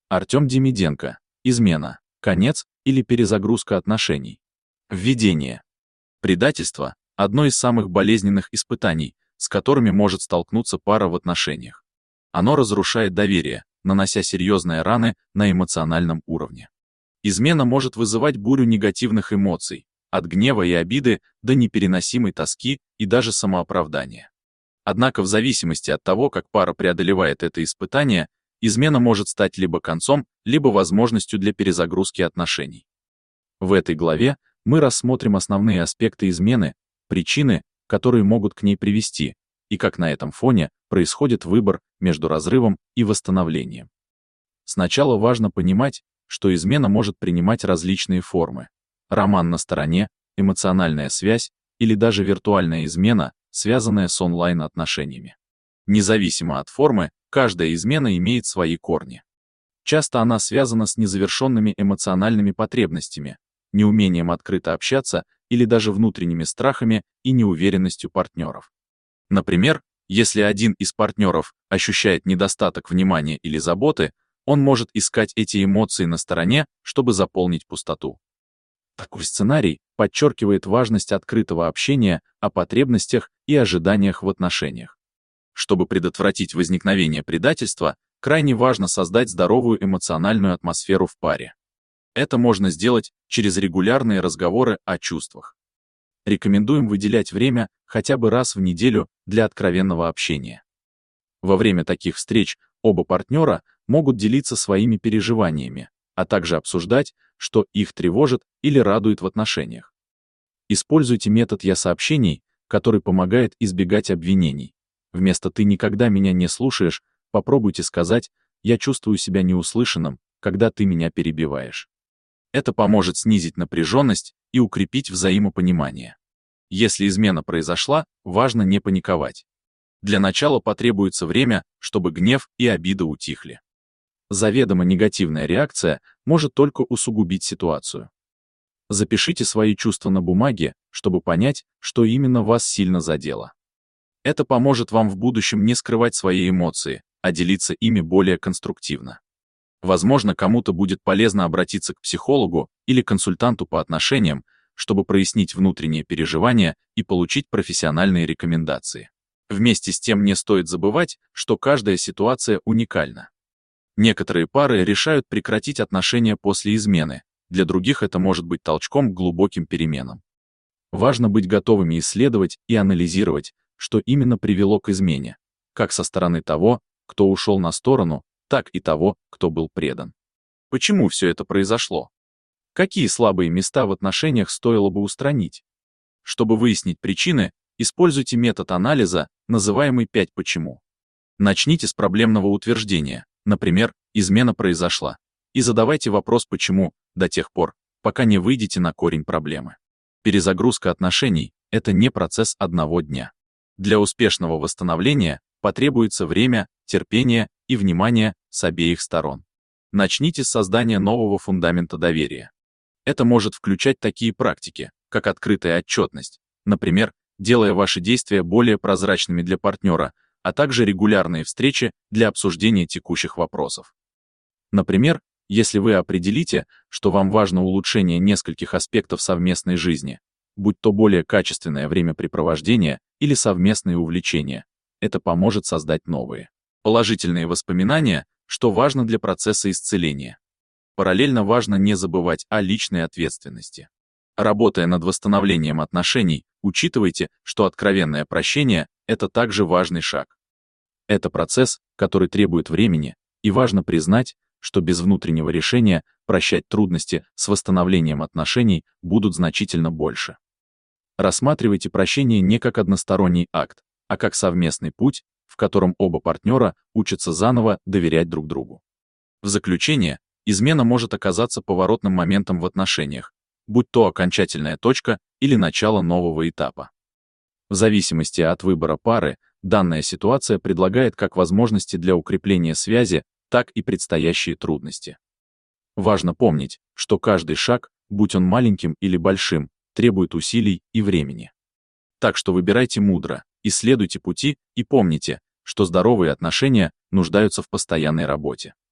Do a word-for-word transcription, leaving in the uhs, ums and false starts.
Артем Демиденко. Измена. Конец или перезагрузка отношений. Введение. Предательство – одно из самых болезненных испытаний, с которыми может столкнуться пара в отношениях. Оно разрушает доверие, нанося серьезные раны на эмоциональном уровне. Измена может вызывать бурю негативных эмоций, от гнева и обиды до непереносимой тоски и даже самооправдания. Однако в зависимости от того, как пара преодолевает это испытание, измена может стать либо концом, либо возможностью для перезагрузки отношений. В этой главе мы рассмотрим основные аспекты измены, причины, которые могут к ней привести, и как на этом фоне происходит выбор между разрывом и восстановлением. Сначала важно понимать, что измена может принимать различные формы. Роман на стороне, эмоциональная связь или даже виртуальная измена, связанная с онлайн-отношениями. Независимо от формы, каждая измена имеет свои корни. Часто она связана с незавершенными эмоциональными потребностями, неумением открыто общаться или даже внутренними страхами и неуверенностью партнеров. Например, если один из партнеров ощущает недостаток внимания или заботы, он может искать эти эмоции на стороне, чтобы заполнить пустоту. Такой сценарий подчеркивает важность открытого общения о потребностях и ожиданиях в отношениях. Чтобы предотвратить возникновение предательства, крайне важно создать здоровую эмоциональную атмосферу в паре. Это можно сделать через регулярные разговоры о чувствах. Рекомендуем выделять время хотя бы раз в неделю для откровенного общения. Во время таких встреч оба партнера могут делиться своими переживаниями, а также обсуждать, что их тревожит или радует в отношениях. Используйте метод «я-сообщений», который помогает избегать обвинений. Вместо «ты никогда меня не слушаешь» попробуйте сказать «я чувствую себя неуслышанным, когда ты меня перебиваешь». Это поможет снизить напряженность и укрепить взаимопонимание. Если измена произошла, важно не паниковать. Для начала потребуется время, чтобы гнев и обида утихли. Заведомо негативная реакция может только усугубить ситуацию. Запишите свои чувства на бумаге, чтобы понять, что именно вас сильно задело. Это поможет вам в будущем не скрывать свои эмоции, а делиться ими более конструктивно. Возможно, кому-то будет полезно обратиться к психологу или консультанту по отношениям, чтобы прояснить внутренние переживания и получить профессиональные рекомендации. Вместе с тем не стоит забывать, что каждая ситуация уникальна. Некоторые пары решают прекратить отношения после измены, для других это может быть толчком к глубоким переменам. Важно быть готовыми исследовать и анализировать, что именно привело к измене, как со стороны того, кто ушел на сторону, так и того, кто был предан. Почему все это произошло? Какие слабые места в отношениях стоило бы устранить? Чтобы выяснить причины, используйте метод анализа, называемый пять почему. Начните с проблемного утверждения, например, измена произошла, и задавайте вопрос «почему» до тех пор, пока не выйдете на корень проблемы. Перезагрузка отношений – это не процесс одного дня. Для успешного восстановления потребуется время, терпение и внимание с обеих сторон. Начните с создания нового фундамента доверия. Это может включать такие практики, как открытая отчетность, например, делая ваши действия более прозрачными для партнера, а также регулярные встречи для обсуждения текущих вопросов. Например, если вы определите, что вам важно улучшение нескольких аспектов совместной жизни, будь то более качественное времяпрепровождение или совместные увлечения, это поможет создать новые положительные воспоминания, что важно для процесса исцеления. Параллельно важно не забывать о личной ответственности. Работая над восстановлением отношений, учитывайте, что откровенное прощение – это также важный шаг. Это процесс, который требует времени, и важно признать, что без внутреннего решения прощать трудности с восстановлением отношений будут значительно больше. Рассматривайте прощение не как односторонний акт, а как совместный путь, в котором оба партнера учатся заново доверять друг другу. В заключение, измена может оказаться поворотным моментом в отношениях, будь то окончательная точка или начало нового этапа. В зависимости от выбора пары, данная ситуация предлагает как возможности для укрепления связи, так и предстоящие трудности. Важно помнить, что каждый шаг, будь он маленьким или большим, требует усилий и времени. Так что выбирайте мудро, исследуйте пути и помните, что здоровые отношения нуждаются в постоянной работе.